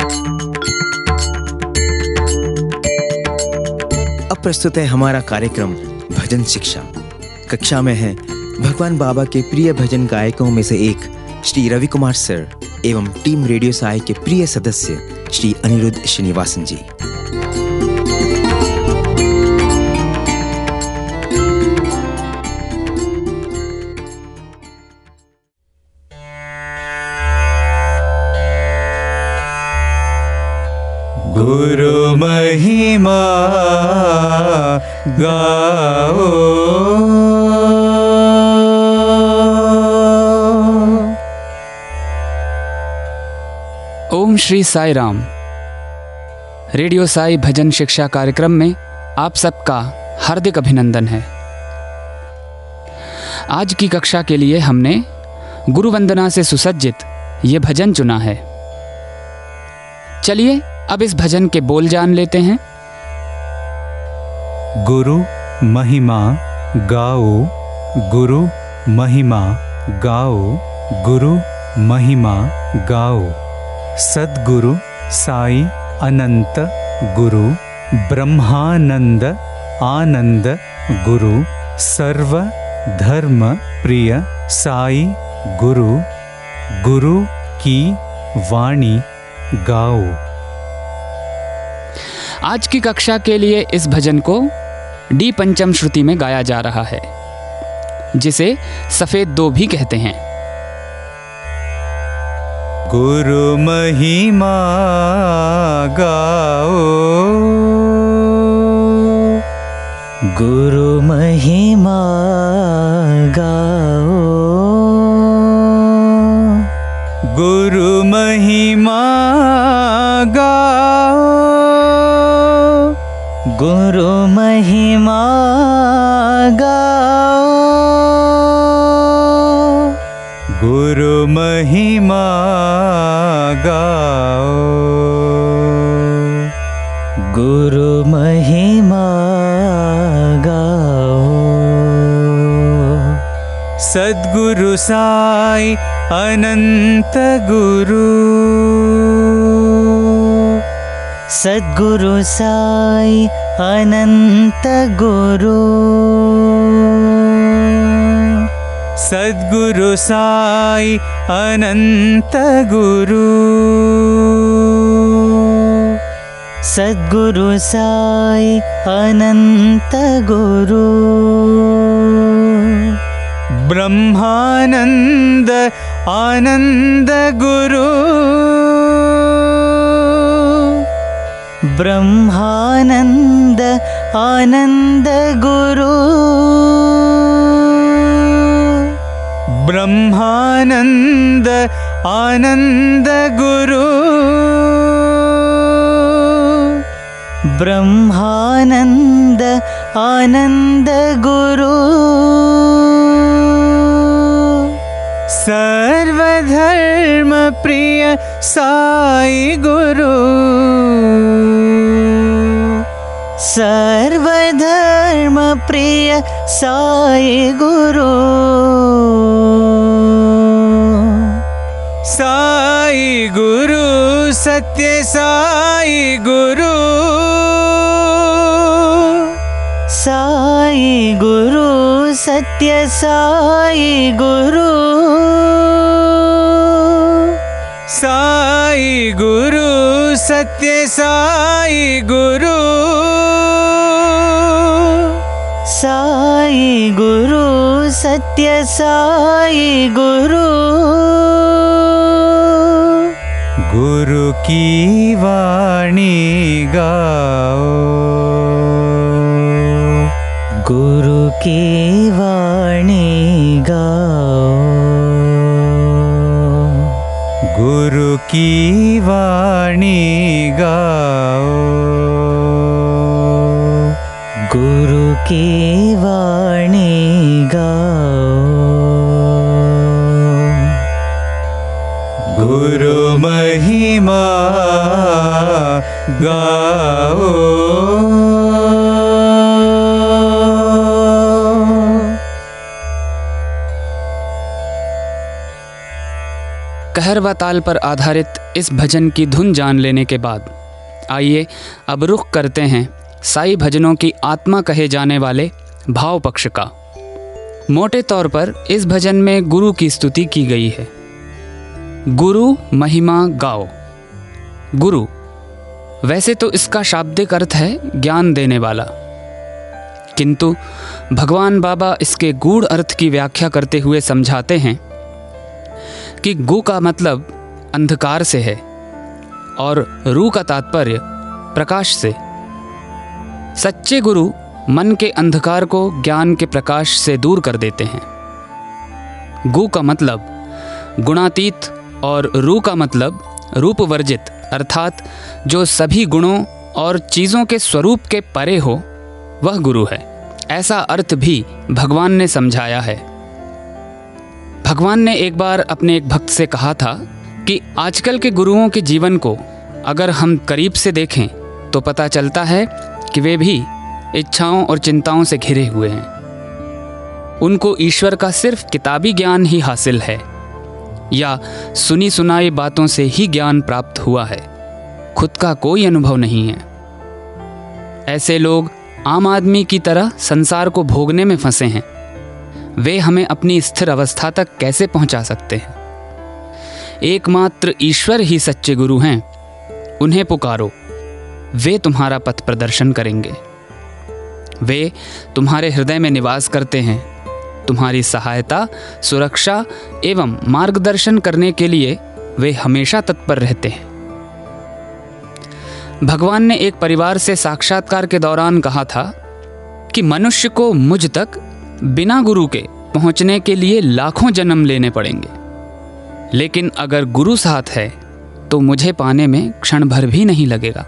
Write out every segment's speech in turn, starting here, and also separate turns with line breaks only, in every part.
अब प्रस्तुत है हमारा कार्यक्रम भजन शिक्षा। कक्षा में है भगवान बाबा के प्रिय भजन गायकों में से एक श्री रवि कुमार सर एवं टीम रेडियो साई के प्रिय सदस्य श्री अनिरुद्ध श्रीनिवासन जी।
गुरु महिमा गाओ,
ओम श्री साई राम। रेडियो साई भजन शिक्षा कार्यक्रम में आप सबका हार्दिक अभिनंदन है। आज की कक्षा के लिए हमने गुरु वंदना से सुसज्जित ये भजन चुना है। चलिए अब इस भजन के बोल जान लेते हैं।
गुरु महिमा गाओ, गुरु महिमा गाओ, गुरु महिमा गाओ। सद्गुरु साई अनंत गुरु ब्रह्मानंद आनंद गुरु सर्व धर्म प्रिय साई गुरु, गुरु की वाणी गाओ।
आज की कक्षा के लिए इस भजन को डी पंचम श्रुति में गाया जा रहा है, जिसे सफेद दो भी कहते हैं।
गुरु महिमा गाओ,
गुरु महिमा गाओ,
गुरु महिमा गाओ,
गुरु महिमा गाओ,
गुरु महिमा गाओ,
गुरु महिमा गाओ।
सद्गुरु साई अनंत गुरु,
सद्गुरु साई अनंत गुरु,
सद्गुरु साई अनंत गुरु,
सद्गुरु साई अनंत गुरु।
ब्रह्मानंद आनंद गुरु,
ब्रह्मानंद आनंद गुरु,
ब्रह्मानंद आनंद गुरु,
ब्रह्मानंद आनंद गुरु।
सर्वधर्म प्रिय साई गुरु,
सर्वधर्म प्रिय साई गुरु,
साई गुरु सत्य साई गुरु,
साई गुरु सत्य साई गुरु,
साई गुरु सत्य साई गुरु,
साई गुरु सत्य साई गुरु।
गुरु की वाणी गाओ,
गुरु की वाणी गाओ,
गुरु की वाणी गाओ,
गुरु की वाणी गाओ।
गुरु महिमा गाओ,
भैरवा ताल पर आधारित इस भजन की धुन जान लेने के बाद आइए अब रुख करते हैं साई भजनों की आत्मा कहे जाने वाले भाव पक्ष का। मोटे तौर पर इस भजन में गुरु की स्तुति की गई है। गुरु महिमा गाओ। गुरु वैसे तो इसका शाब्दिक अर्थ है ज्ञान देने वाला, किंतु भगवान बाबा इसके गूढ़ अर्थ की व्याख्या करते हुए समझाते हैं कि गु का मतलब अंधकार से है और रू का तात्पर्य प्रकाश से। सच्चे गुरु मन के अंधकार को ज्ञान के प्रकाश से दूर कर देते हैं। गु का मतलब गुणातीत और रू का मतलब रूप वर्जित, अर्थात जो सभी गुणों और चीज़ों के स्वरूप के परे हो वह गुरु है। ऐसा अर्थ भी भगवान ने समझाया है। भगवान ने एक बार अपने एक भक्त से कहा था कि आजकल के गुरुओं के जीवन को अगर हम करीब से देखें तो पता चलता है कि वे भी इच्छाओं और चिंताओं से घिरे हुए हैं। उनको ईश्वर का सिर्फ किताबी ज्ञान ही हासिल है या सुनी सुनाई बातों से ही ज्ञान प्राप्त हुआ है, खुद का कोई अनुभव नहीं है। ऐसे लोग आम आदमी की तरह संसार को भोगने में फंसे हैं। वे हमें अपनी स्थिर अवस्था तक कैसे पहुंचा सकते हैं? एकमात्र ईश्वर ही सच्चे गुरु हैं। उन्हें पुकारो, वे तुम्हारा पथ प्रदर्शन करेंगे। वे तुम्हारे हृदय में निवास करते हैं। तुम्हारी सहायता, सुरक्षा एवं मार्गदर्शन करने के लिए वे हमेशा तत्पर रहते हैं। भगवान ने एक परिवार से साक्षात्कार के दौरान कहा था कि मनुष्य को मुझ तक बिना गुरु के पहुंचने के लिए लाखों जन्म लेने पड़ेंगे, लेकिन अगर गुरु साथ है तो मुझे पाने में क्षण भर भी नहीं लगेगा।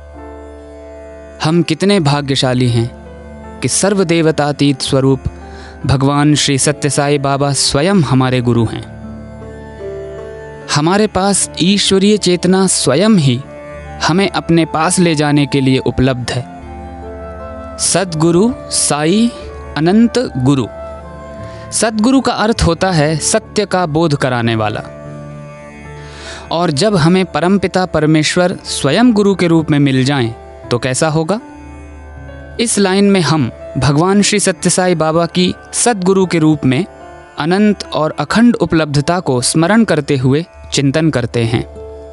हम कितने भाग्यशाली हैं कि सर्वदेवतातीत स्वरूप भगवान श्री सत्य साई बाबा स्वयं हमारे गुरु हैं। हमारे पास ईश्वरीय चेतना स्वयं ही हमें अपने पास ले जाने के लिए उपलब्ध है। सद्गुरु साई अनंत गुरु। सद्गुरु का अर्थ होता है सत्य का बोध कराने वाला। और जब हमें परमपिता परमेश्वर स्वयं गुरु के रूप में मिल जाएं तो कैसा होगा? इस लाइन में हम भगवान श्री सत्य साई बाबा की सद्गुरु के रूप में अनंत और अखंड उपलब्धता को स्मरण करते हुए चिंतन करते हैं।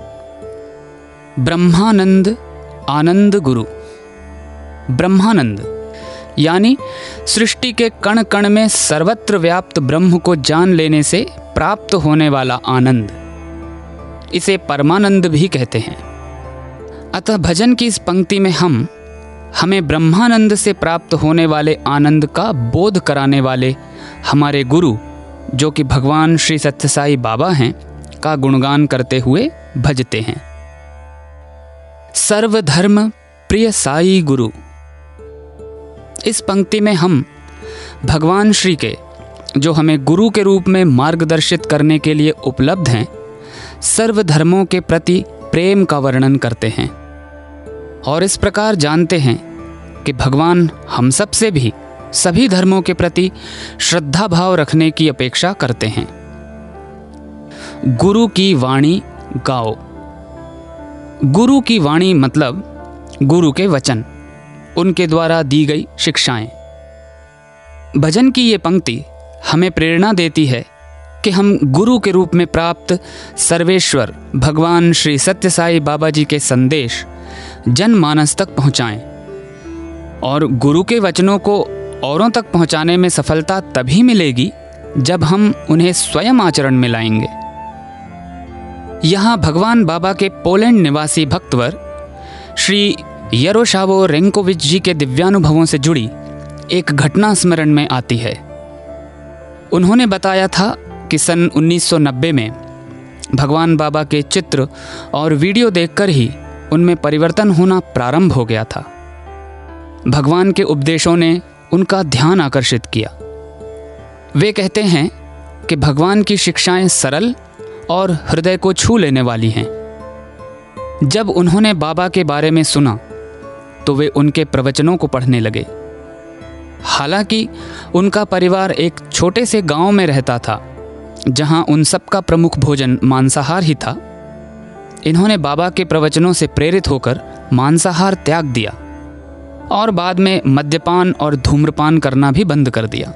ब्रह्मानंद आनंद गुरु। ब्रह्मानंद यानी सृष्टि के कण कण में सर्वत्र व्याप्त ब्रह्म को जान लेने से प्राप्त होने वाला आनंद, इसे परमानंद भी कहते हैं। अतः भजन की इस पंक्ति में हमें ब्रह्मानंद से प्राप्त होने वाले आनंद का बोध कराने वाले हमारे गुरु, जो कि भगवान श्री सत्य साई बाबा हैं, का गुणगान करते हुए भजते हैं। सर्वधर्म प्रिय साई गुरु। इस पंक्ति में हम भगवान श्री के, जो हमें गुरु के रूप में मार्गदर्शित करने के लिए उपलब्ध हैं, सर्वधर्मों के प्रति प्रेम का वर्णन करते हैं और इस प्रकार जानते हैं कि भगवान हम सब से भी सभी धर्मों के प्रति श्रद्धा भाव रखने की अपेक्षा करते हैं। गुरु की वाणी गाओ। गुरु की वाणी मतलब गुरु के वचन, उनके द्वारा दी गई शिक्षाएं। भजन की ये पंक्ति हमें प्रेरणा देती है कि हम गुरु के रूप में प्राप्त सर्वेश्वर भगवान श्री सत्य साई बाबा जी के संदेश जनमानस तक पहुंचाएं। और गुरु के वचनों को औरों तक पहुंचाने में सफलता तभी मिलेगी जब हम उन्हें स्वयं आचरण में लाएंगे। यहाँ भगवान बाबा के पोलैंड निवासी भक्तवर श्री यरोशावो रेंकोविच जी के दिव्यानुभवों से जुड़ी एक घटना स्मरण में आती है। उन्होंने बताया था कि सन 1990 में भगवान बाबा के चित्र और वीडियो देखकर ही उनमें परिवर्तन होना प्रारंभ हो गया था। भगवान के उपदेशों ने उनका ध्यान आकर्षित किया। वे कहते हैं कि भगवान की शिक्षाएं सरल और हृदय को छू लेने वाली हैं। जब उन्होंने बाबा के बारे में सुना तो वे उनके प्रवचनों को पढ़ने लगे। हालांकि उनका परिवार एक छोटे से गांव में रहता था, जहां उन सबका प्रमुख भोजन मांसाहार ही था, इन्होंने बाबा के प्रवचनों से प्रेरित होकर मांसाहार त्याग दिया और बाद में मद्यपान और धूम्रपान करना भी बंद कर दिया।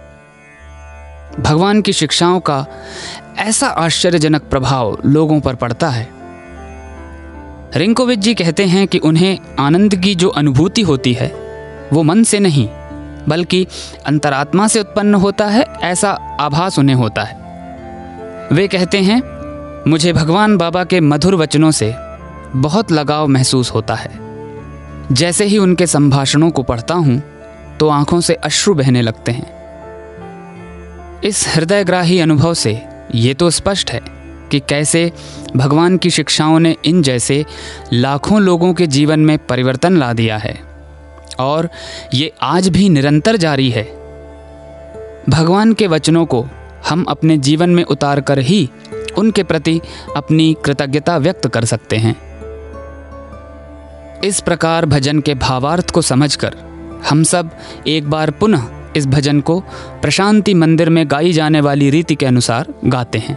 भगवान की शिक्षाओं का ऐसा आश्चर्यजनक प्रभाव लोगों पर पड़ता है। रिंकोविच जी कहते हैं कि उन्हें आनंद की जो अनुभूति होती है वो मन से नहीं बल्कि अंतरात्मा से उत्पन्न होता है, ऐसा आभास उन्हें होता है। वे कहते हैं, मुझे भगवान बाबा के मधुर वचनों से बहुत लगाव महसूस होता है। जैसे ही उनके संभाषणों को पढ़ता हूँ तो आंखों से अश्रु बहने लगते हैं। इस हृदयग्राही अनुभव से ये तो स्पष्ट है कि कैसे भगवान की शिक्षाओं ने इन जैसे लाखों लोगों के जीवन में परिवर्तन ला दिया है और ये आज भी निरंतर जारी है। भगवान के वचनों को हम अपने जीवन में उतार कर ही उनके प्रति अपनी कृतज्ञता व्यक्त कर सकते हैं। इस प्रकार भजन के भावार्थ को समझकर हम सब एक बार पुनः इस भजन को प्रशांति मंदिर में गाई जाने वाली रीति के अनुसार गाते हैं।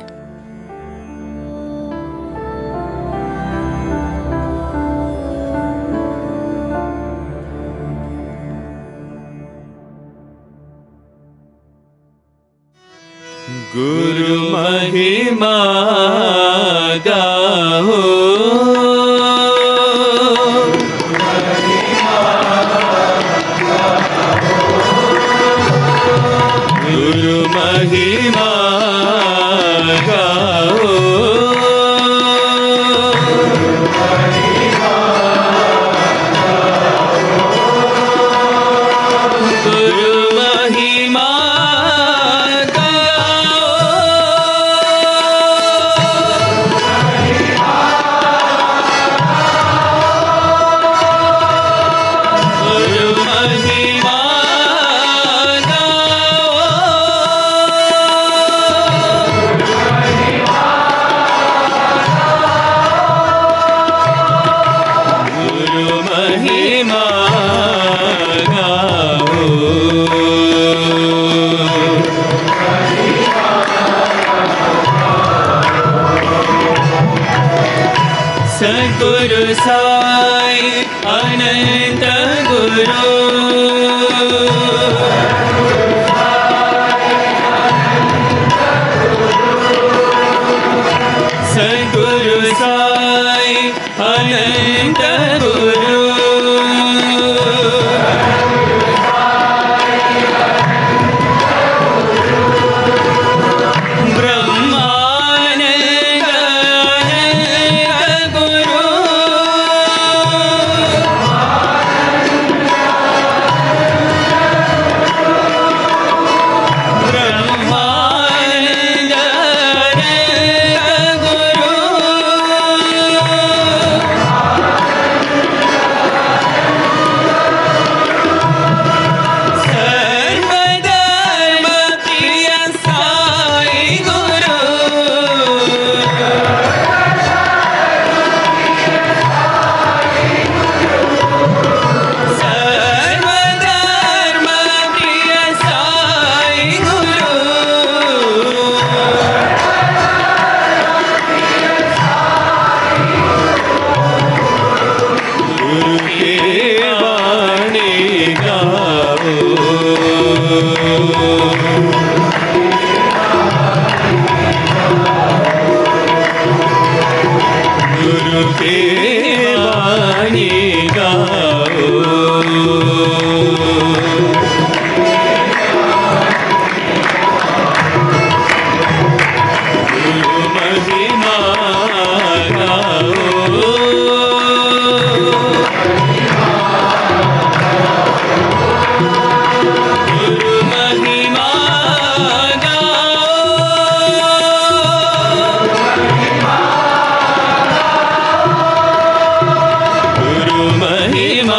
गुरु महिमा गाओ, गुरु महिमा गाओ, गुरु महिमा सद्गुरु साई अनंत गुरु, सद्गुरु साई अनंत गुरु, महिमा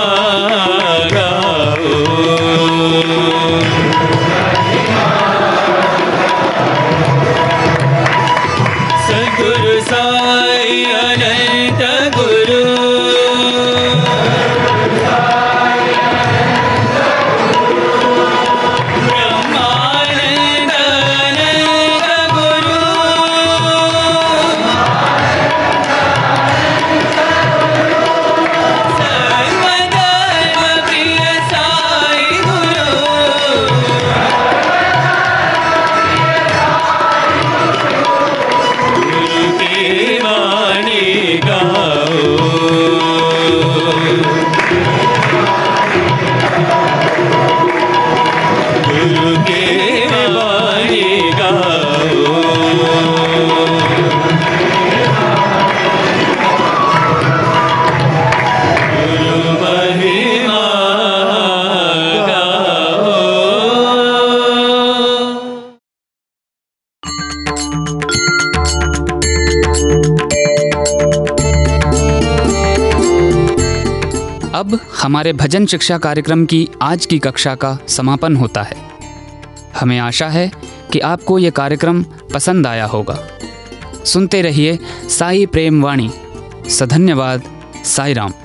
गाओ। गुरु के वाणी गाओ। गुरु महिमा गाओ।
अब हमारे भजन शिक्षा कार्यक्रम की आज की कक्षा का समापन होता है। हमें आशा है कि आपको ये कार्यक्रम पसंद आया होगा। सुनते रहिए साई प्रेम वाणी। सधन्यवाद। साई राम।